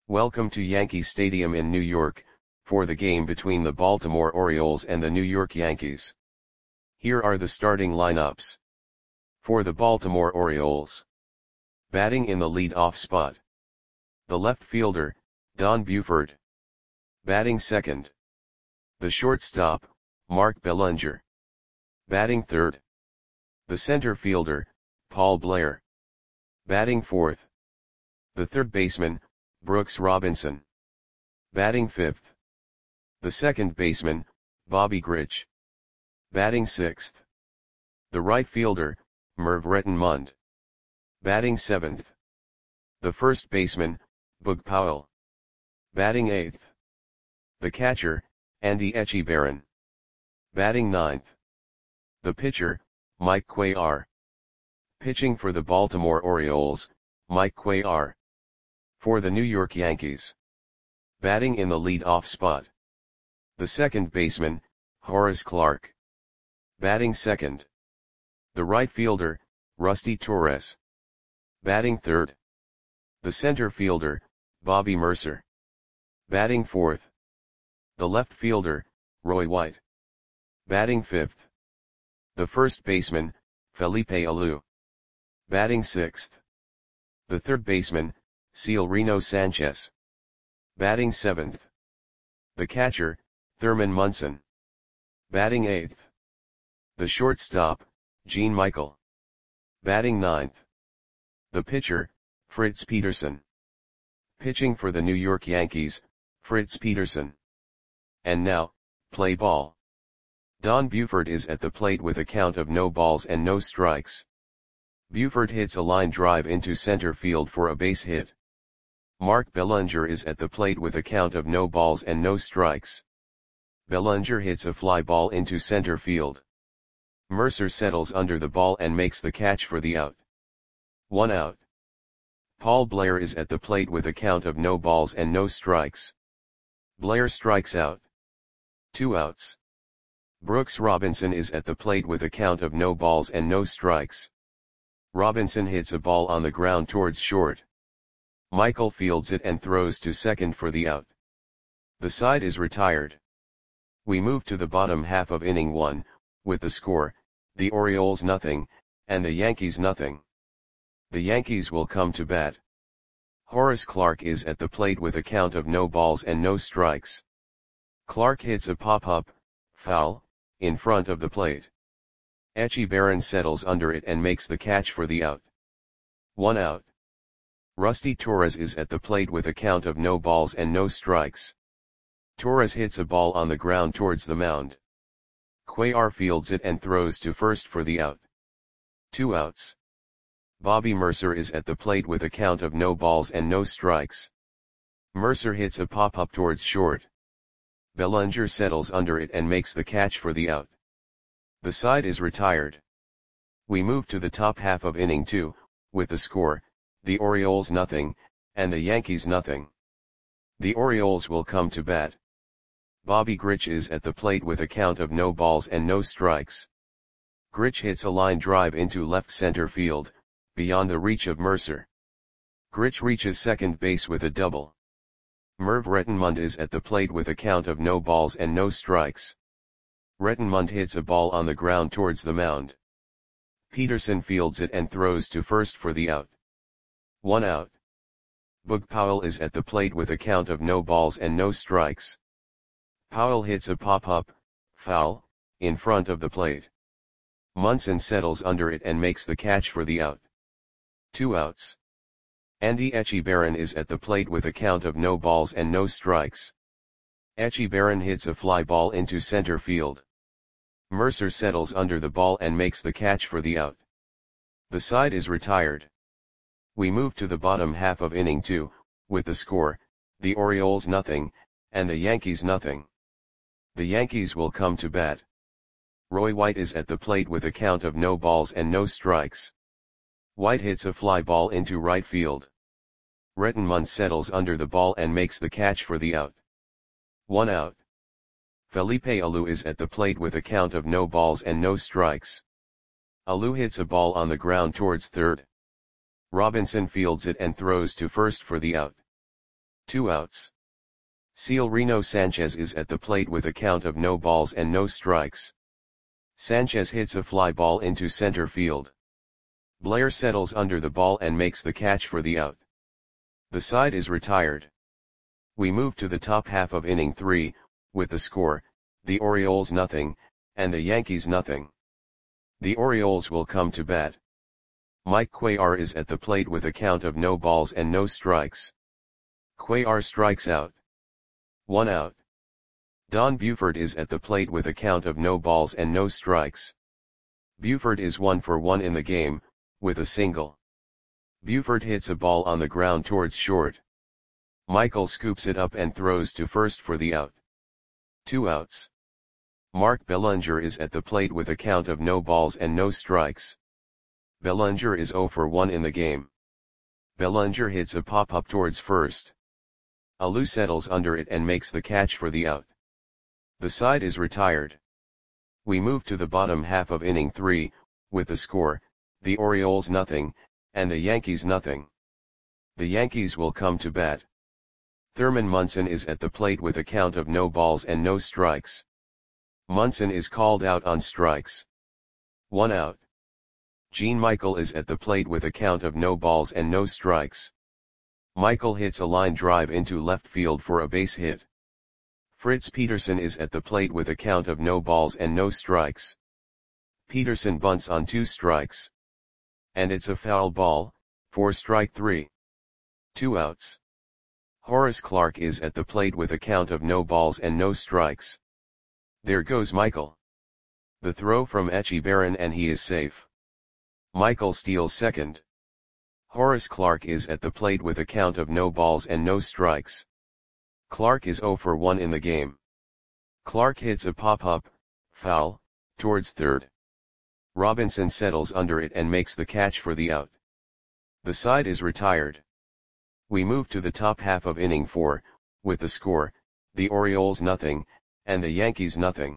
Welcome to Yankee Stadium in New York, for the game between the Baltimore Orioles and the New York Yankees. Here are the starting lineups. For the Baltimore Orioles. Batting in the lead-off spot. The left fielder, Don Buford. Batting second. The shortstop, Mark Belanger. Batting third. The center fielder, Paul Blair. Batting fourth. The third baseman, Brooks Robinson. Batting fifth. The second baseman, Bobby Grich. Batting sixth. The right fielder, Merv Rettenmund. Batting seventh. The first baseman, Boog Powell. Batting eighth. The catcher, Andy Etchebarren. Batting ninth. The pitcher, Mike Cuellar. Pitching for the Baltimore Orioles, Mike Cuellar. For the New York Yankees. Batting in the lead-off spot. The second baseman, Horace Clarke. Batting second. The right fielder, Rusty Torres. Batting third. The center fielder, Bobby Murcer. Batting fourth. The left fielder, Roy White. Batting fifth. The first baseman, Felipe Alou. Batting sixth. The third baseman, Severino Sanchez. Batting seventh. The catcher, Thurman Munson. Batting eighth. The shortstop, Gene Michael. Batting ninth. The pitcher, Fritz Peterson. Pitching for the New York Yankees, Fritz Peterson. And now, play ball. Don Buford is at the plate with a count of no balls and no strikes. Buford hits a line drive into center field for a base hit. Mark Belanger is at the plate with a count of no balls and no strikes. Belanger hits a fly ball into center field. Murcer settles under the ball and makes the catch for the out. 1 out. Paul Blair is at the plate with a count of no balls and no strikes. Blair strikes out. 2 outs. Brooks Robinson is at the plate with a count of no balls and no strikes. Robinson hits a ball on the ground towards short. Michael fields it and throws to second for the out. The side is retired. We move to the bottom half of inning 1, with the score, the Orioles nothing, and the Yankees nothing. The Yankees will come to bat. Horace Clarke is at the plate with a count of no balls and no strikes. Clarke hits a pop-up, foul, in front of the plate. Etchebarren settles under it and makes the catch for the out. 1 out. Rusty Torres is at the plate with a count of no balls and no strikes. Torres hits a ball on the ground towards the mound. Cuellar fields it and throws to first for the out. 2 outs. Bobby Murcer is at the plate with a count of no balls and no strikes. Murcer hits a pop-up towards short. Belanger settles under it and makes the catch for the out. The side is retired. We move to the top half of inning 2, with the score, the Orioles nothing, and the Yankees nothing. The Orioles will come to bat. Bobby Grich is at the plate with a count of no balls and no strikes. Grich hits a line drive into left center field, beyond the reach of Murcer. Grich reaches second base with a double. Merv Rettenmund is at the plate with a count of no balls and no strikes. Rettenmund hits a ball on the ground towards the mound. Peterson fields it and throws to first for the out. 1 out. Boog Powell is at the plate with a count of no balls and no strikes. Powell hits a pop-up, foul, in front of the plate. Munson settles under it and makes the catch for the out. 2 outs. Andy Etchebarren is at the plate with a count of no balls and no strikes. Etchebarren hits a fly ball into center field. Murcer settles under the ball and makes the catch for the out. The side is retired. We move to the bottom half of inning 2, with the score, the Orioles nothing, and the Yankees nothing. The Yankees will come to bat. Roy White is at the plate with a count of no balls and no strikes. White hits a fly ball into right field. Rettenmund settles under the ball and makes the catch for the out. 1 out. Felipe Alou is at the plate with a count of no balls and no strikes. Alou hits a ball on the ground towards third. Robinson fields it and throws to first for the out. 2 outs. Reno Sanchez is at the plate with a count of no balls and no strikes. Sanchez hits a fly ball into center field. Blair settles under the ball and makes the catch for the out. The side is retired. We move to the top half of inning 3, with the score, the Orioles nothing, and the Yankees nothing. The Orioles will come to bat. Mike Cuellar is at the plate with a count of no balls and no strikes. Cuellar strikes out. 1 out. Don Buford is at the plate with a count of no balls and no strikes. Buford is 1 for 1 in the game, with a single. Buford hits a ball on the ground towards short. Michael scoops it up and throws to first for the out. 2 outs. Mark Bellinger is at the plate with a count of no balls and no strikes. Bellinger is 0 for 1 in the game. Bellinger hits a pop-up towards first. Alou settles under it and makes the catch for the out. The side is retired. We move to the bottom half of inning 3, with the score, the Orioles nothing, and the Yankees nothing. The Yankees will come to bat. Thurman Munson is at the plate with a count of no balls and no strikes. Munson is called out on strikes. 1 out. Gene Michael is at the plate with a count of no balls and no strikes. Michael hits a line drive into left field for a base hit. Fritz Peterson is at the plate with a count of no balls and no strikes. Peterson bunts on 2 strikes. And it's a foul ball, for strike 3. 2 outs. Horace Clarke is at the plate with a count of no balls and no strikes. There goes Michael. The throw from Echeverren and he is safe. Michael steals second. Horace Clarke is at the plate with a count of no balls and no strikes. Clarke is 0 for 1 in the game. Clarke hits a pop-up, foul, towards third. Robinson settles under it and makes the catch for the out. The side is retired. We move to the top half of inning 4, with the score, the Orioles nothing, and the Yankees nothing.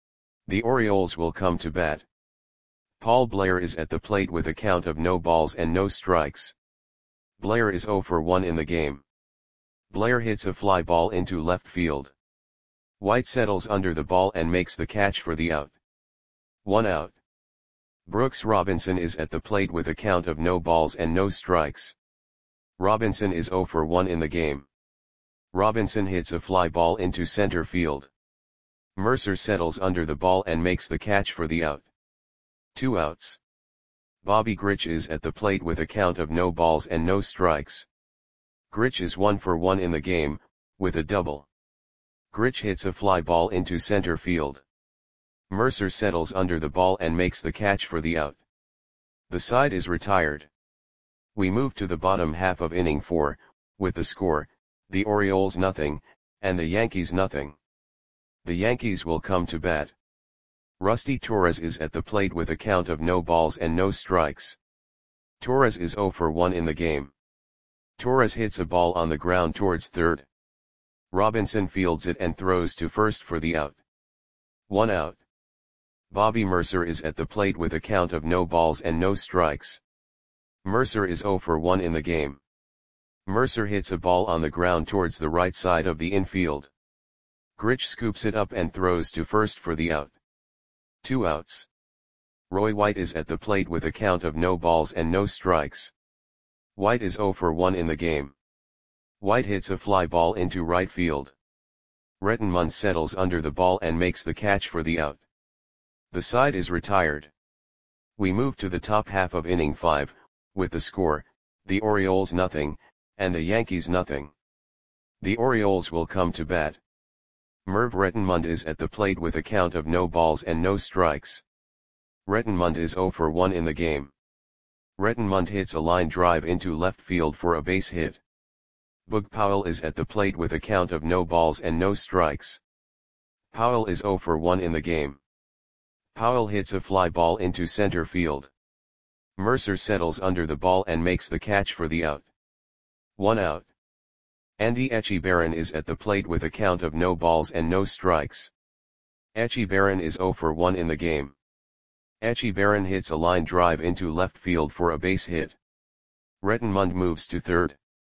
The Orioles will come to bat. Paul Blair is at the plate with a count of no balls and no strikes. Blair is 0 for 1 in the game. Blair hits a fly ball into left field. White settles under the ball and makes the catch for the out. 1 out. Brooks Robinson is at the plate with a count of no balls and no strikes. Robinson is 0 for 1 in the game. Robinson hits a fly ball into center field. Mercer settles under the ball and makes the catch for the out. 2 outs. Bobby Grich is at the plate with a count of no balls and no strikes. Grich is 1 for 1 in the game, with a double. Grich hits a fly ball into center field. Mercer settles under the ball and makes the catch for the out. The side is retired. We move to the bottom half of inning 4, with the score, the Orioles nothing, and the Yankees nothing. The Yankees will come to bat. Rusty Torres is at the plate with a count of no balls and no strikes. Torres is 0 for 1 in the game. Torres hits a ball on the ground towards third. Robinson fields it and throws to first for the out. 1 out. Bobby Mercer is at the plate with a count of no balls and no strikes. Mercer is 0 for 1 in the game. Mercer hits a ball on the ground towards the right side of the infield. Grich scoops it up and throws to first for the out. 2 outs. Roy White is at the plate with a count of no balls and no strikes. White is 0 for 1 in the game. White hits a fly ball into right field. Rettenmund settles under the ball and makes the catch for the out. The side is retired. We move to the top half of inning 5, with the score, the Orioles nothing, and the Yankees nothing. The Orioles will come to bat. Merv Rettenmund is at the plate with a count of no balls and no strikes. Rettenmund is 0 for 1 in the game. Rettenmund hits a line drive into left field for a base hit. Boog Powell is at the plate with a count of no balls and no strikes. Powell is 0 for 1 in the game. Powell hits a fly ball into center field. Mercer settles under the ball and makes the catch for the out. 1 out. Andy Echeverren is at the plate with a count of no balls and no strikes. Echeverren is 0 for 1 in the game. Echeverren hits a line drive into left field for a base hit. Rettenmund moves to third.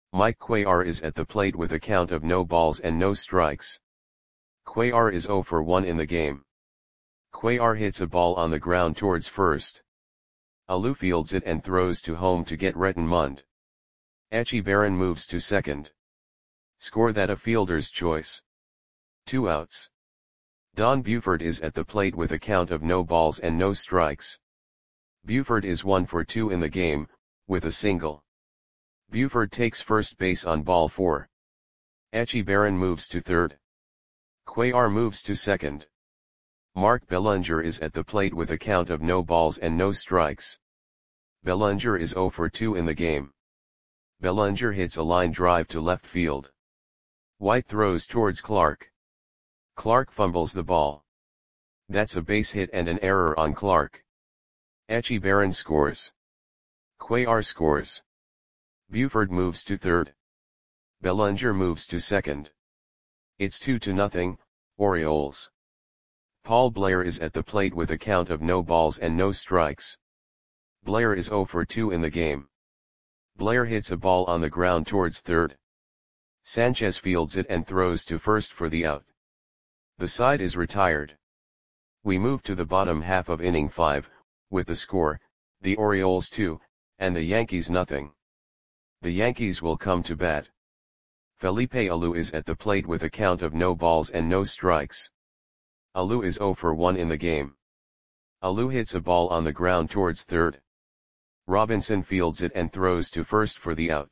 Mike Cuellar is at the plate with a count of no balls and no strikes. Cuellar is 0 for 1 in the game. Cuellar hits a ball on the ground towards first. Alou fields it and throws to home to get Rettenmund. Echeverren moves to second. Score that a fielder's choice. 2 outs. Don Buford is at the plate with a count of no balls and no strikes. Buford is 1 for 2 in the game, with a single. Buford takes first base on ball 4. Echeverren moves to third. Cuellar moves to second. Mark Bellinger is at the plate with a count of no balls and no strikes. Bellinger is 0 for 2 in the game. Bellinger hits a line drive to left field. White throws towards Clark. Clark fumbles the ball. That's a base hit and an error on Clark. Echeverren scores. Cuellar scores. Buford moves to third. Bellinger moves to second. It's 2-0, Orioles. Paul Blair is at the plate with a count of no balls and no strikes. Blair is 0 for 2 in the game. Blair hits a ball on the ground towards third. Sanchez fields it and throws to first for the out. The side is retired. We move to the bottom half of inning 5, with the score, the Orioles 2, and the Yankees 0. The Yankees will come to bat. Felipe Alou is at the plate with a count of no balls and no strikes. Alou is 0 for 1 in the game. Alou hits a ball on the ground towards third. Robinson fields it and throws to first for the out.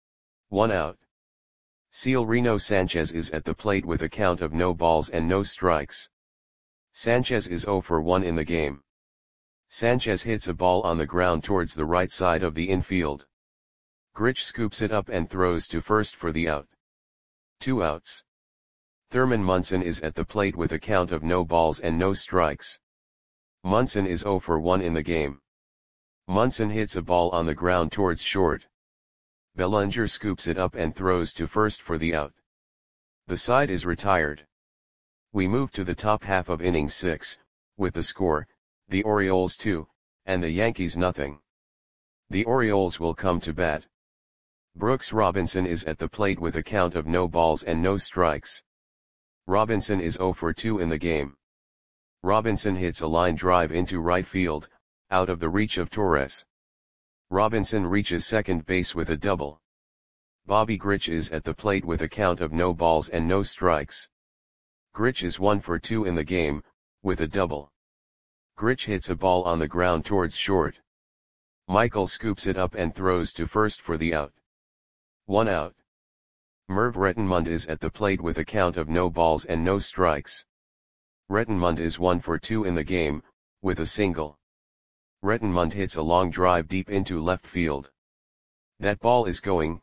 1 out. Severino Sanchez is at the plate with a count of no balls and no strikes. Sanchez is 0 for 1 in the game. Sanchez hits a ball on the ground towards the right side of the infield. Grich scoops it up and throws to first for the out. 2 outs. Thurman Munson is at the plate with a count of no balls and no strikes. Munson is 0 for 1 in the game. Munson hits a ball on the ground towards short. Bellinger scoops it up and throws to first for the out. The side is retired. We move to the top half of inning 6, with the score, the Orioles 2, and the Yankees 0. The Orioles will come to bat. Brooks Robinson is at the plate with a count of no balls and no strikes. Robinson is 0 for 2 in the game. Robinson hits a line drive into right field, out of the reach of Torres. Robinson reaches second base with a double. Bobby Grich is at the plate with a count of no balls and no strikes. Grich is 1 for 2 in the game, with a double. Grich hits a ball on the ground towards short. Michael scoops it up and throws to first for the out. 1 out. Merv Rettenmund is at the plate with a count of no balls and no strikes. Rettenmund is 1 for 2 in the game, with a single. Rettenmund hits a long drive deep into left field. That ball is gone.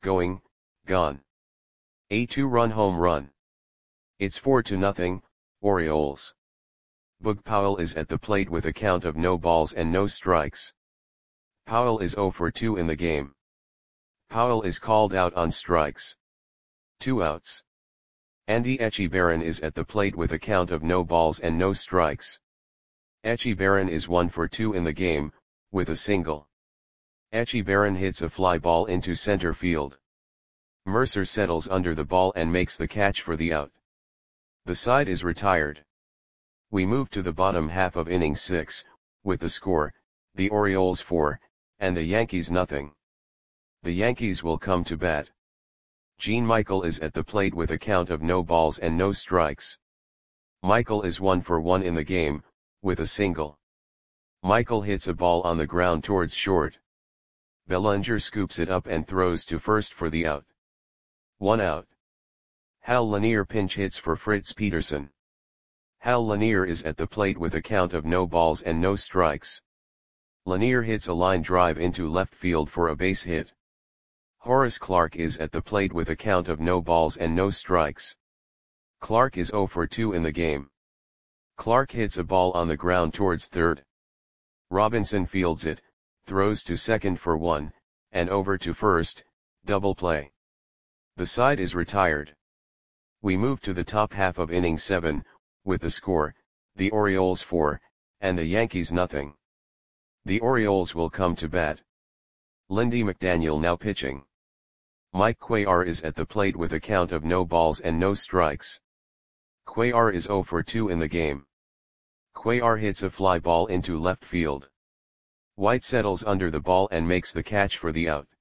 A 2-run home run. It's 4-0, Orioles. Boog Powell is at the plate with a count of no balls and no strikes. Powell is 0 for 2 in the game. Powell is called out on strikes. 2 outs. Andy Echeverren is at the plate with a count of no balls and no strikes. Echeverren is 1 for 2 in the game, with a single. Echeverren hits a fly ball into center field. Mercer settles under the ball and makes the catch for the out. The side is retired. We move to the bottom half of inning 6, with the score, the Orioles 4, and the Yankees 0. The Yankees will come to bat. Gene Michael is at the plate with a count of no balls and no strikes. Michael is 1 for 1 in the game, with a single. Michael hits a ball on the ground towards short. Bellinger scoops it up and throws to first for the out. 1 out. Hal Lanier pinch hits for Fritz Peterson. Hal Lanier is at the plate with a count of no balls and no strikes. Lanier hits a line drive into left field for a base hit. Horace Clarke is at the plate with a count of no balls and no strikes. Clarke is 0 for 2 in the game. Clarke hits a ball on the ground towards third. Robinson fields it, throws to second for 1, and over to first, double play. The side is retired. We move to the top half of inning 7, with the score, the Orioles 4, and the Yankees 0. The Orioles will come to bat. Lindy McDaniel now pitching. Mike Cuellar is at the plate with a count of no balls and no strikes. Cuellar is 0 for 2 in the game. Cuellar hits a fly ball into left field. White settles under the ball and makes the catch for the out.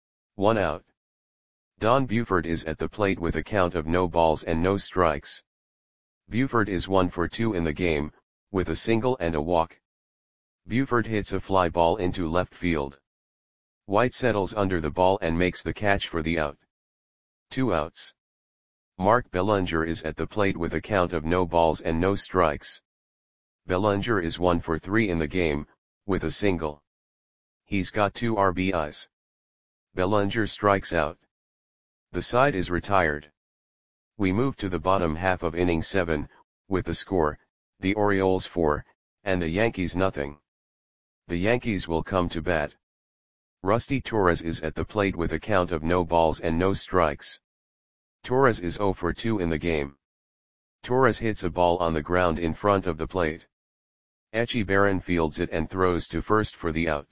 1 out. Don Buford is at the plate with a count of no balls and no strikes. Buford is 1 for 2 in the game, with a single and a walk. Buford hits a fly ball into left field. White settles under the ball and makes the catch for the out. 2 outs. Mark Belanger is at the plate with a count of no balls and no strikes. Belanger is 1 for 3 in the game, with a single. He's got 2 RBIs. Belanger strikes out. The side is retired. We move to the bottom half of inning 7, with the score, the Orioles 4, and the Yankees nothing. The Yankees will come to bat. Rusty Torres is at the plate with a count of no balls and no strikes. Torres is 0 for 2 in the game. Torres hits a ball on the ground in front of the plate. Echebarren fields it and throws to first for the out.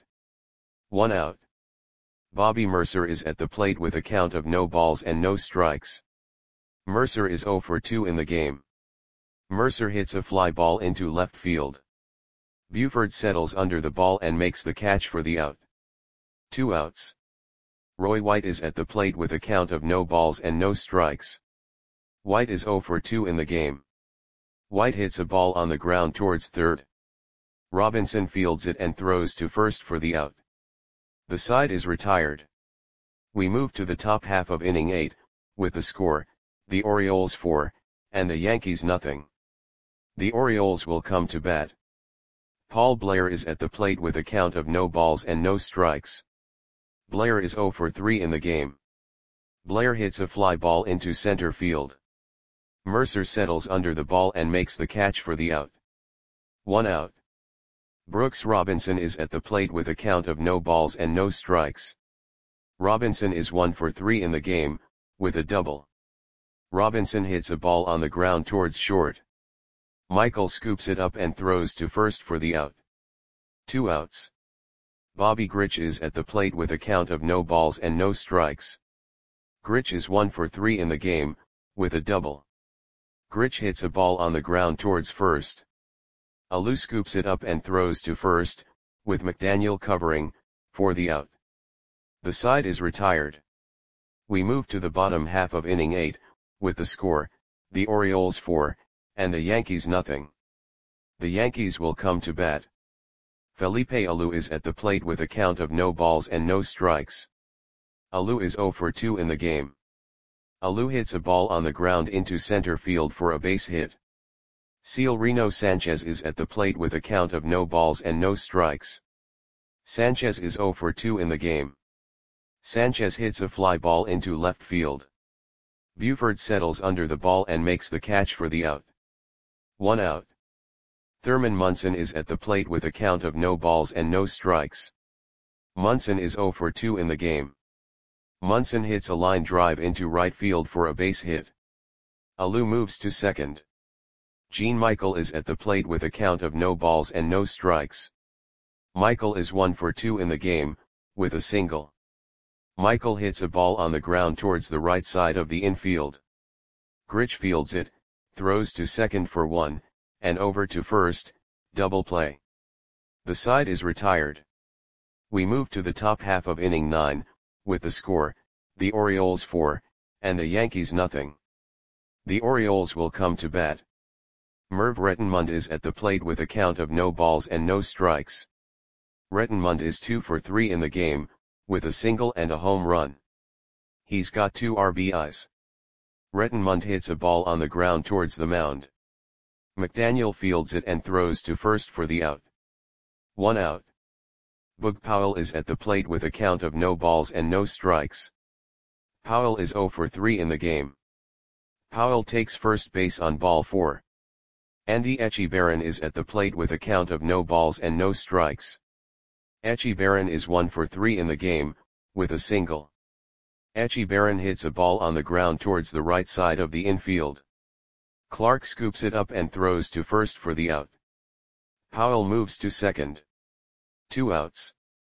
1 out. Bobby Mercer is at the plate with a count of no balls and no strikes. Mercer is 0 for 2 in the game. Mercer hits a fly ball into left field. Buford settles under the ball and makes the catch for the out. 2 outs. Roy White is at the plate with a count of no balls and no strikes. White is 0 for 2 in the game. White hits a ball on the ground towards third. Robinson fields it and throws to first for the out. The side is retired. We move to the top half of inning 8, with the score, the Orioles 4, and the Yankees nothing. The Orioles will come to bat. Paul Blair is at the plate with a count of no balls and no strikes. Blair is 0 for 3 in the game. Blair hits a fly ball into center field. Mercer settles under the ball and makes the catch for the out. 1 out. Brooks Robinson is at the plate with a count of no balls and no strikes. Robinson is 1 for 3 in the game, with a double. Robinson hits a ball on the ground towards short. Michael scoops it up and throws to first for the out. 2 outs. Bobby Grich is at the plate with a count of no balls and no strikes. Grich is 1 for 3 in the game, with a double. Grich hits a ball on the ground towards first. Alou scoops it up and throws to first, with McDaniel covering, for the out. The side is retired. We move to the bottom half of inning 8, with the score, the Orioles 4, and the Yankees nothing. The Yankees will come to bat. Felipe Alou is at the plate with a count of no balls and no strikes. Alou is 0 for 2 in the game. Alou hits a ball on the ground into center field for a base hit. Severino Sanchez is at the plate with a count of no balls and no strikes. Sanchez is 0 for 2 in the game. Sanchez hits a fly ball into left field. Buford settles under the ball and makes the catch for the out. 1 out. Thurman Munson is at the plate with a count of no balls and no strikes. Munson is 0 for 2 in the game. Munson hits a line drive into right field for a base hit. Alou moves to second. Gene Michael is at the plate with a count of no balls and no strikes. Michael is 1 for 2 in the game, with a single. Michael hits a ball on the ground towards the right side of the infield. Grich fields it, throws to second for 1, and over to first, double play. The side is retired. We move to the top half of inning 9, with the score, the Orioles 4, and the Yankees nothing. The Orioles will come to bat. Merv Rettenmund is at the plate with a count of no balls and no strikes. Rettenmund is 2 for 3 in the game, with a single and a home run. He's got 2 RBIs. Rettenmund hits a ball on the ground towards the mound. McDaniel fields it and throws to first for the out. 1 out. Boog Powell is at the plate with a count of no balls and no strikes. Powell is 0 for 3 in the game. Powell takes first base on ball 4. Andy Echebarren is at the plate with a count of no balls and no strikes. Echebarren is 1 for 3 in the game, with a single. Echebarren hits a ball on the ground towards the right side of the infield. Clark scoops it up and throws to first for the out. Powell moves to second. 2 outs.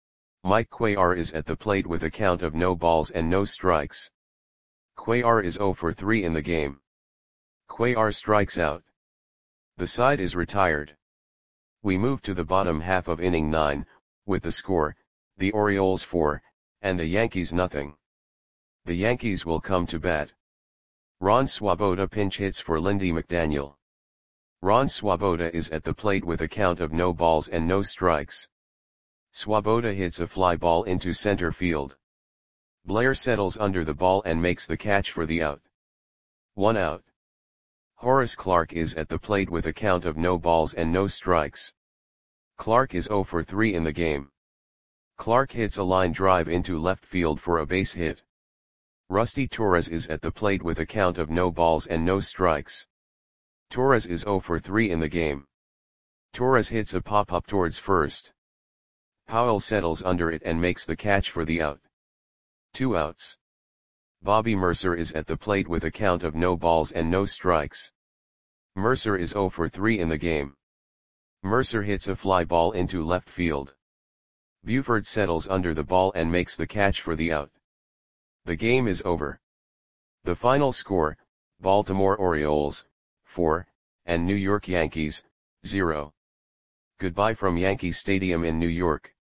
Mike Cuellar is at the plate with a count of no balls and no strikes. Cuellar is 0 for 3 in the game. Cuellar strikes out. The side is retired. We move to the bottom half of inning 9, with the score, the Orioles 4, and the Yankees nothing. The Yankees will come to bat. Ron Swoboda pinch hits for Lindy McDaniel. Ron Swoboda is at the plate with a count of no balls and no strikes. Swoboda hits a fly ball into center field. Blair settles under the ball and makes the catch for the out. 1 out. Horace Clarke is at the plate with a count of no balls and no strikes. Clarke is 0 for 3 in the game. Clarke hits a line drive into left field for a base hit. Rusty Torres is at the plate with a count of no balls and no strikes. Torres is 0 for 3 in the game. Torres hits a pop-up towards first. Powell settles under it and makes the catch for the out. 2 outs. Bobby Mercer is at the plate with a count of no balls and no strikes. Mercer is 0 for 3 in the game. Mercer hits a fly ball into left field. Buford settles under the ball and makes the catch for the out. The game is over. The final score, Baltimore Orioles, 4, and New York Yankees, 0. Goodbye from Yankee Stadium in New York.